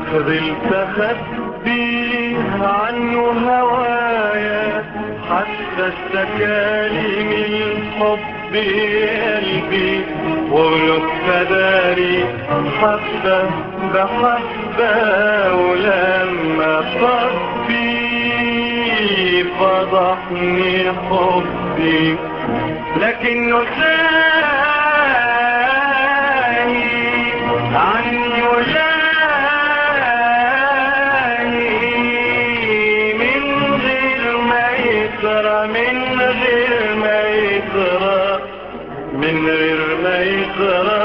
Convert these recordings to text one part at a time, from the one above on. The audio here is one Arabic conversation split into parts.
فضلت أخبي عنه هوايا حتى اشتكالي من حب قلبي، ونكت داري حبة بحبة، ولما طفي فضحني حبي، لكنه ساهي عني ولاهي من غير ما يسرى، من غير ما يسرى، من غير ما يسرى.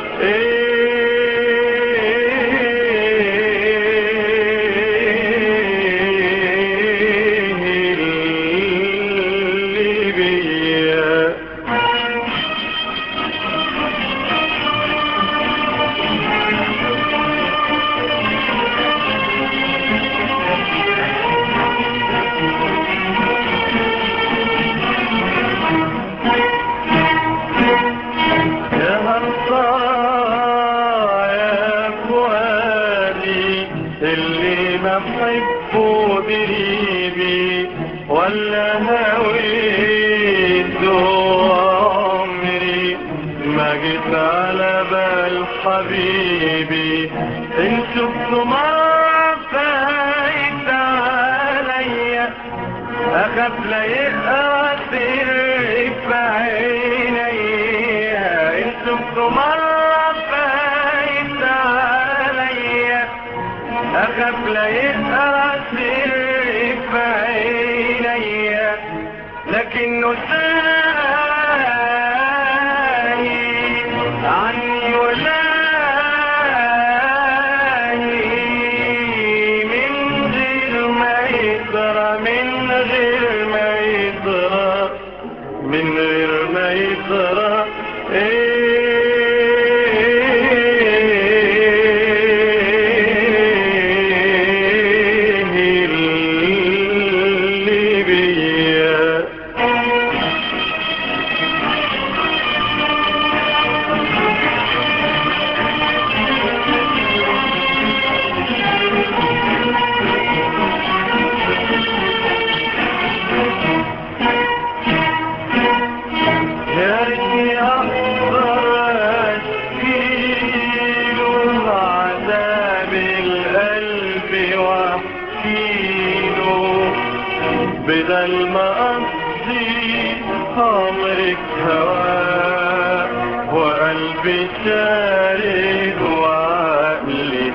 اللي بيا يا فؤادي اللي بحبه دريبي، ولا هويته عمري ما جيت على بال حبيبي، إن شفته مرة فايت عليا أخاف لا يقرأ سري في عينيا، إن شفته مرة فايت عليا أخاف لا يقرأ سري في عينيا، لكنه ساهي عني ولاهي من غير ما يسرى، من غير ما يسرى، من غير ما يسرى. اللي بيا يا ريتني أقدر أشكيله عذاب القلب وأحكيله، بدل ما أقضي عمرك هواه وقلبي شارد وعقلي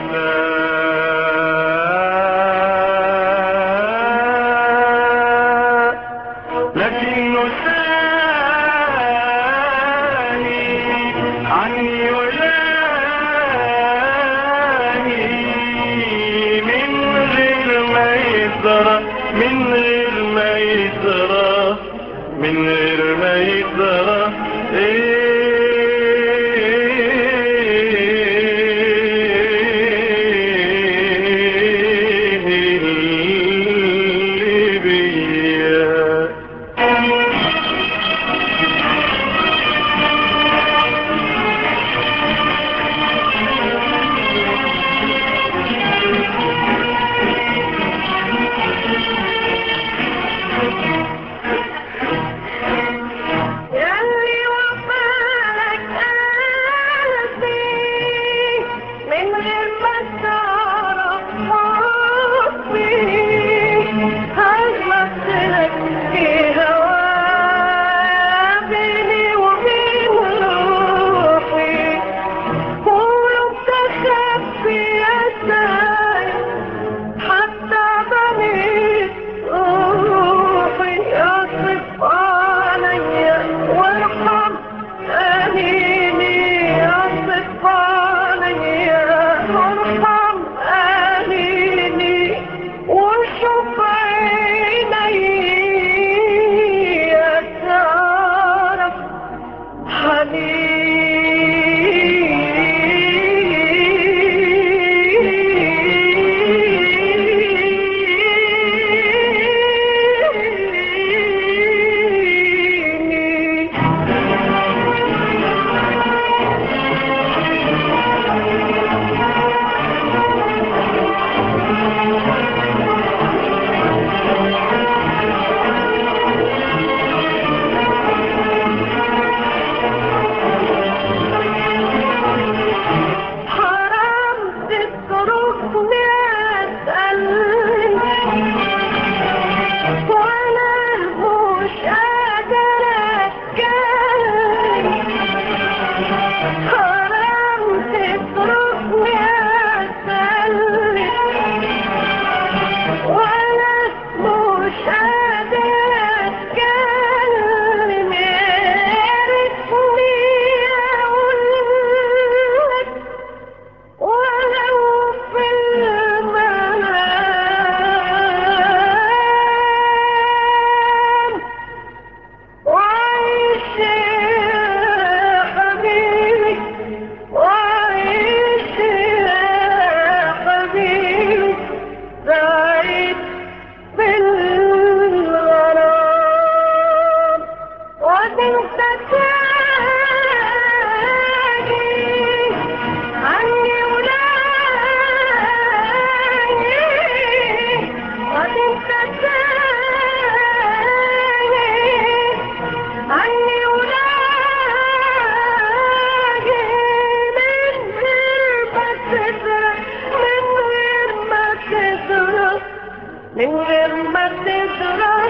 فاق، لكنه ساهي عني ولاهي من غير ما يسرى، من غير ما يسرى، من غير ما يسرى. من غير ما تدرى